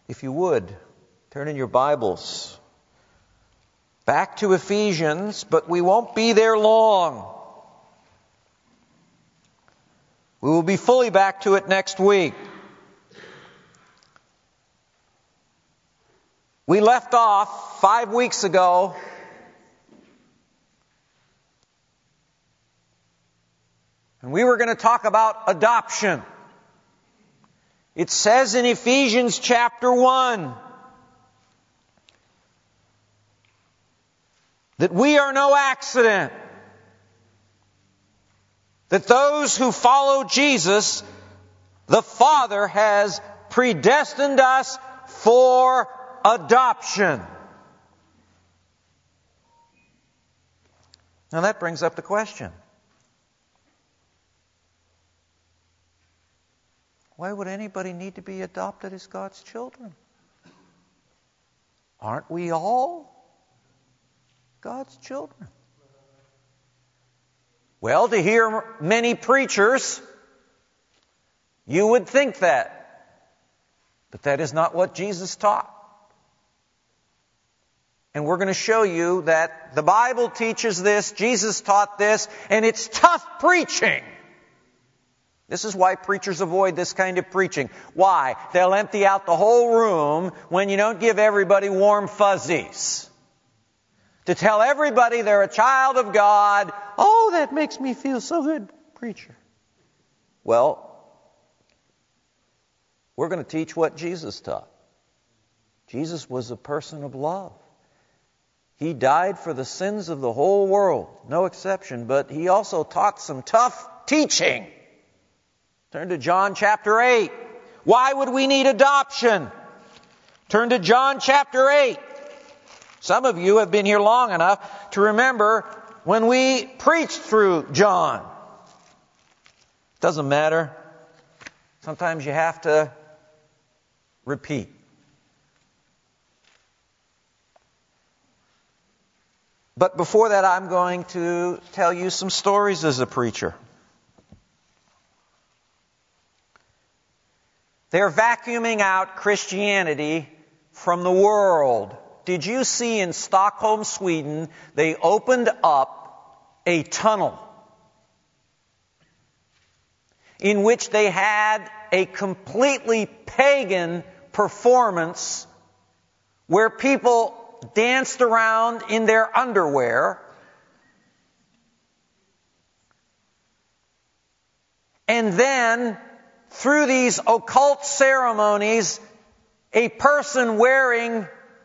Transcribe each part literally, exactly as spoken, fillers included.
If you would, turn in your Bibles back to Ephesians, but we won't be there long. We will be fully back to it next week. We left off five weeks ago and we were going to talk about adoption. It says in Ephesians chapter one that we are no accident. That those who follow Jesus, the Father has predestined us for adoption. Now that brings up the question. Why would anybody need to be adopted as God's children? Aren't we all God's children? Well, to hear many preachers, you would think that. But that is not what Jesus taught. And we're going to show you that the Bible teaches this, Jesus taught this, and it's tough preaching. This is why preachers avoid this kind of preaching. Why? They'll empty out the whole room when you don't give everybody warm fuzzies. To tell everybody they're a child of God, oh, that makes me feel so good, preacher. Well, we're going to teach what Jesus taught. Jesus was a person of love. He died for the sins of the whole world, no exception, but He also taught some tough teaching. Turn to John chapter eight. Why would we need adoption? Turn to John chapter eight. Some of you have been here long enough to remember when we preached through John. Doesn't matter. Sometimes you have to repeat. But before that, I'm going to tell you some stories as a preacher. They're vacuuming out Christianity from the world. Did you see in Stockholm, Sweden, they opened up a tunnel in which they had a completely pagan performance where people danced around in their underwear and then through these occult ceremonies, a person wearing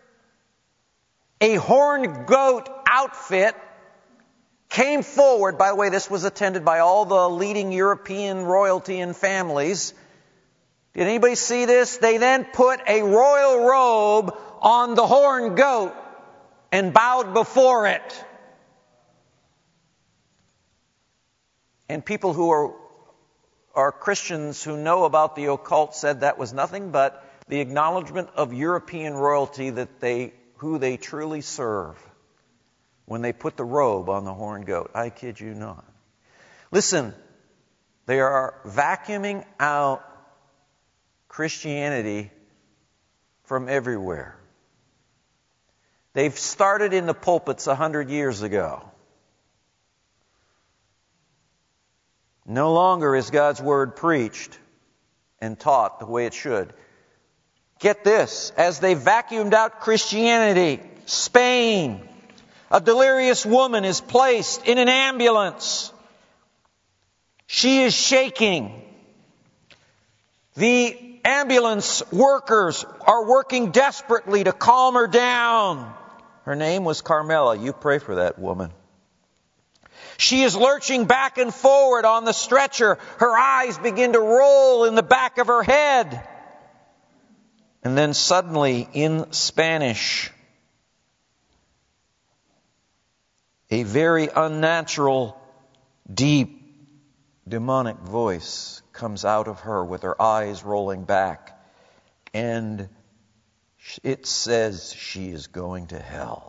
a horned goat outfit came forward. By the way, this was attended by all the leading European royalty and families. Did anybody see this? They then put a royal robe on the horned goat and bowed before it. And people who are Our Christians who know about the occult said that was nothing but the acknowledgement of European royalty that they, who they truly serve when they put the robe on the horned goat. I kid you not. Listen, they are vacuuming out Christianity from everywhere. They've started in the pulpits a hundred years ago. No longer is God's Word preached and taught the way it should. Get this, as they vacuumed out Christianity, Spain, a delirious woman is placed in an ambulance. She is shaking. The ambulance workers are working desperately to calm her down. Her name was Carmela. You pray for that woman. She is lurching back and forward on the stretcher. Her eyes begin to roll in the back of her head. And then suddenly, in Spanish, a very unnatural, deep, demonic voice comes out of her with her eyes rolling back. And it says she is going to hell.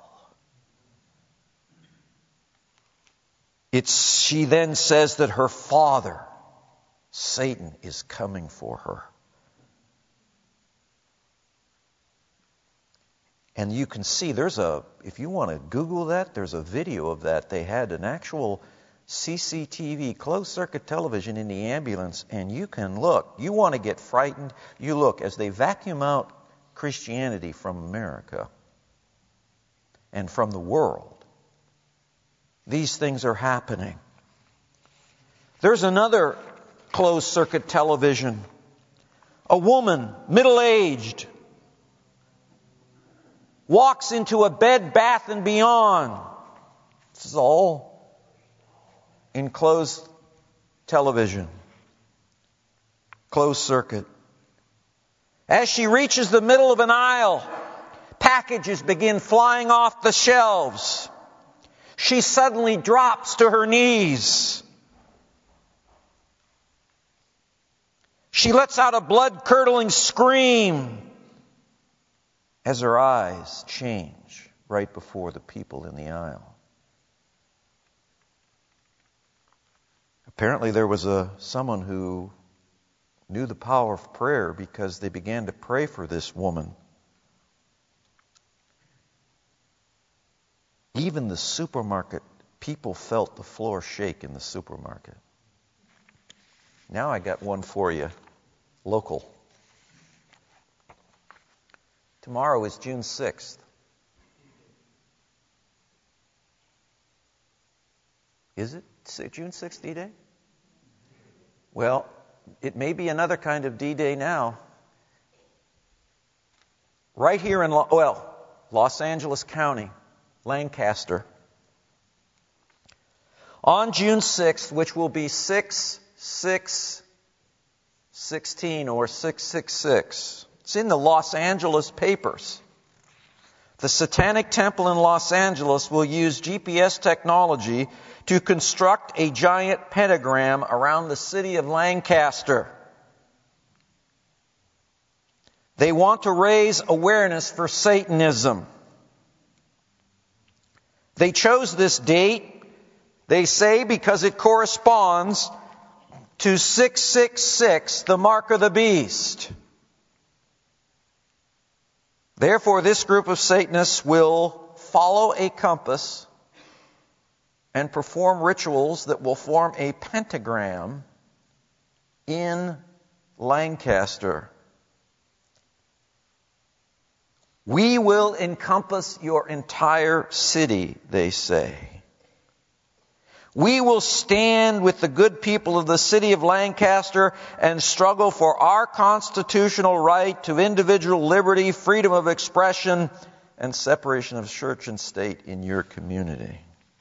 It's, she then says that her father, Satan, is coming for her. And you can see there's a, if you want to Google that, there's a video of that. They had an actual C C T V, closed circuit television in the ambulance, and you can look. You want to get frightened, you look as they vacuum out Christianity from America and from the world. These things are happening. There's another closed circuit television. A woman, middle-aged, walks into a Bed Bath and Beyond. This is all in closed television, closed circuit. As she reaches the middle of an aisle, packages begin flying off the shelves. She suddenly drops to her knees. She lets out a blood-curdling scream as her eyes change right before the people in the aisle. Apparently there was a someone who knew the power of prayer because they began to pray for this woman. Even the supermarket, people felt the floor shake in the supermarket. Now I got one for you, local. Tomorrow is June sixth. Is it June sixth D-Day? Well, it may be another kind of D-Day now. Right here in, well, Los Angeles County, Lancaster. On June sixth, which will be six six sixteen or six six six. It's in the Los Angeles papers. The Satanic Temple in Los Angeles will use G P S technology to construct a giant pentagram around the city of Lancaster. They want to raise awareness for Satanism. They chose this date, they say, because it corresponds to six six six, the mark of the beast. Therefore, this group of Satanists will follow a compass and perform rituals that will form a pentagram in Lancaster. We will encompass your entire city, they say. We will stand with the good people of the city of Lancaster and struggle for our constitutional right to individual liberty, freedom of expression, and separation of church and state in your community.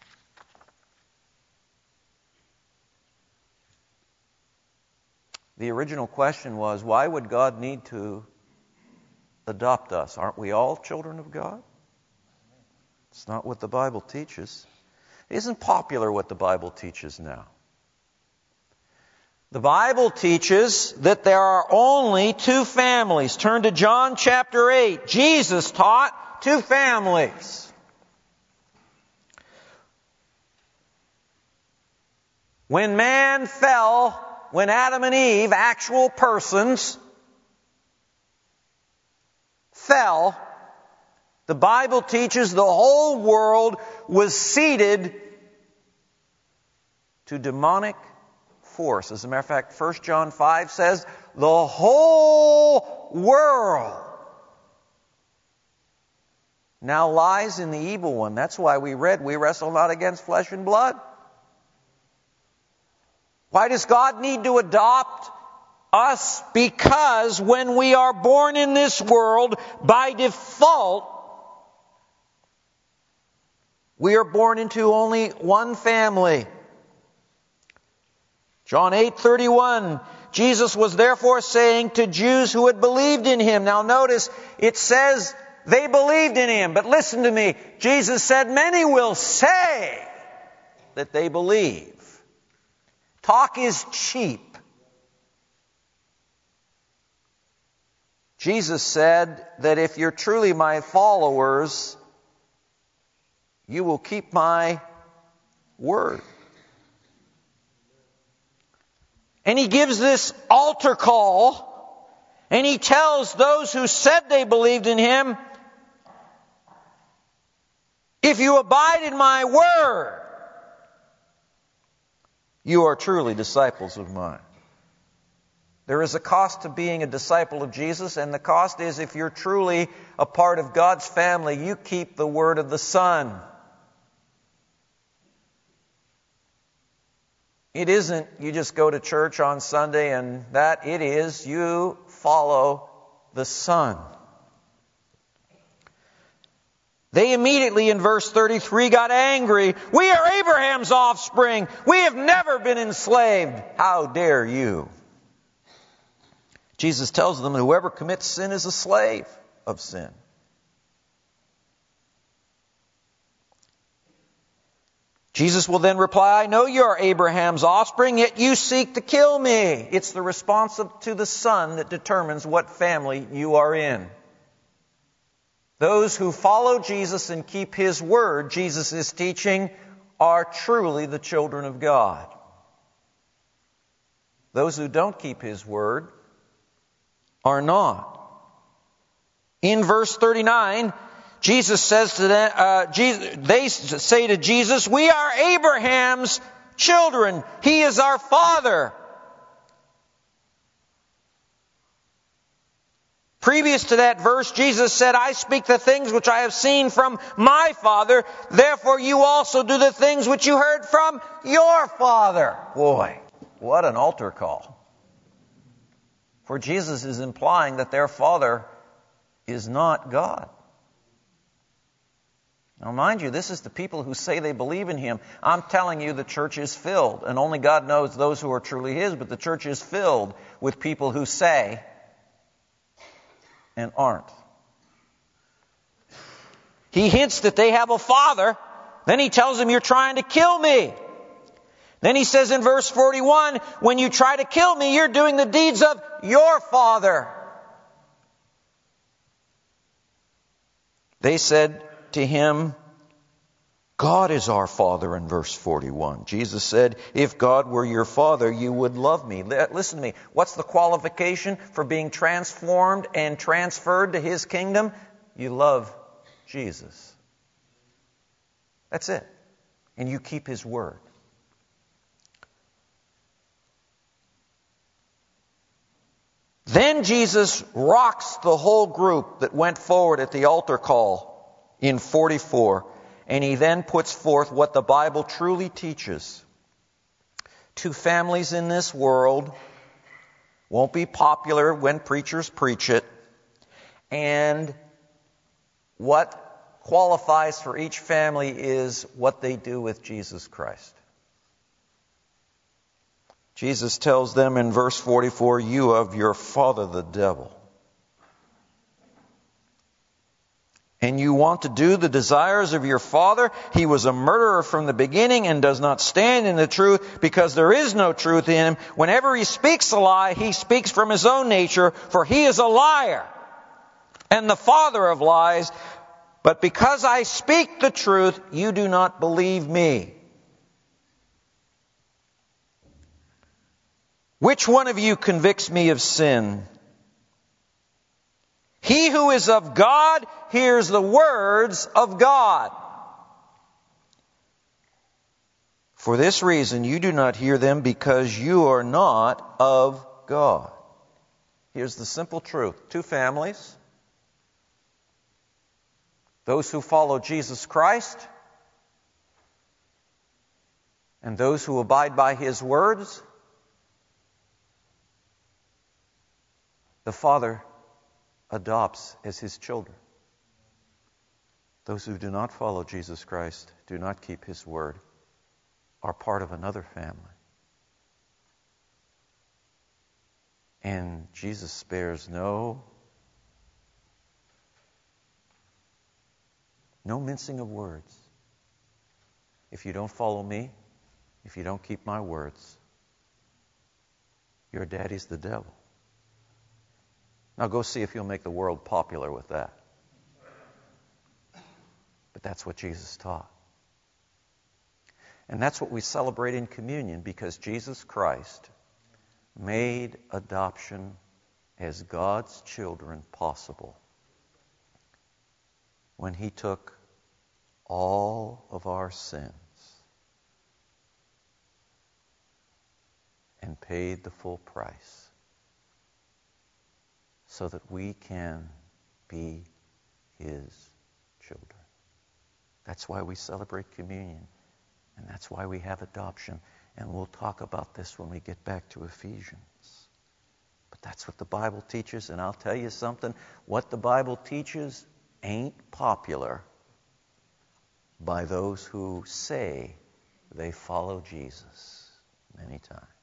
The original question was, why would God need to adopt us? Aren't we all children of God? It's not what the Bible teaches. It isn't popular what the Bible teaches now. The Bible teaches that there are only two families. Turn to John chapter eight. Jesus taught two families. When man fell, when Adam and Eve, actual persons, fell, the Bible teaches the whole world was ceded to demonic force. As a matter of fact, First John five says, the whole world now lies in the evil one. That's why we read, we wrestle not against flesh and blood. Why does God need to adopt us? Because when we are born in this world, by default, we are born into only one family. John eight thirty-one, Jesus was therefore saying to Jews who had believed in Him. Now notice, it says they believed in Him. But listen to me. Jesus said, many will say that they believe. Talk is cheap. Jesus said that if you're truly my followers, you will keep my word. And He gives this altar call, and He tells those who said they believed in Him, If you abide in my word, you are truly disciples of mine. There is a cost to being a disciple of Jesus, and the cost is if you're truly a part of God's family, you keep the word of the Son. It isn't you just go to church on Sunday and that. It is you follow the Son. They immediately in verse thirty-three got angry. We are Abraham's offspring. We have never been enslaved. How dare you? Jesus tells them that whoever commits sin is a slave of sin. Jesus will then reply, I know you are Abraham's offspring, yet you seek to kill me. It's the response to the Son that determines what family you are in. Those who follow Jesus and keep His word, Jesus is teaching, are truly the children of God. Those who don't keep His word are not. In verse thirty-nine, Jesus says to them, uh, Jesus, they say to Jesus, we are Abraham's children. He is our father. Previous to that verse, Jesus said, I speak the things which I have seen from my Father. Therefore you also do the things which you heard from your father. Boy, what an altar call. For Jesus is implying that their father is not God. Now mind you, this is the people who say they believe in Him. I'm telling you the church is filled, and only God knows those who are truly His, but the church is filled with people who say and aren't. He hints that they have a father. Then He tells them, you're trying to kill me. Then He says in verse forty-one, when you try to kill me, you're doing the deeds of your father. They said to Him, God is our Father, in verse forty-one. Jesus said, if God were your Father, you would love me. Listen to me. What's the qualification for being transformed and transferred to His kingdom? You love Jesus. That's it. And you keep His word. Then Jesus rocks the whole group that went forward at the altar call in forty-four. And He then puts forth what the Bible truly teaches. Two families in this world won't be popular when preachers preach it. And what qualifies for each family is what they do with Jesus Christ. Jesus tells them in verse forty-four, you of your father the devil. And you want to do the desires of your father. He was a murderer from the beginning and does not stand in the truth because there is no truth in him. Whenever he speaks a lie, he speaks from his own nature, for he is a liar and the father of lies. But because I speak the truth, you do not believe me. Which one of you convicts me of sin? He who is of God hears the words of God. For this reason you do not hear them, because you are not of God. Here's the simple truth. Two families. Those who follow Jesus Christ and those who abide by His words. The Father adopts as His children. Those who do not follow Jesus Christ, do not keep His word, are part of another family. And Jesus spares no, no mincing of words. If you don't follow me, if you don't keep my words, your daddy's the devil. Now go see if you'll make the world popular with that. But that's what Jesus taught. And that's what we celebrate in communion, because Jesus Christ made adoption as God's children possible when He took all of our sins and paid the full price so that we can be His children. That's why we celebrate communion, and that's why we have adoption. And we'll talk about this when we get back to Ephesians. But that's what the Bible teaches, and I'll tell you something. What the Bible teaches ain't popular by those who say they follow Jesus many times.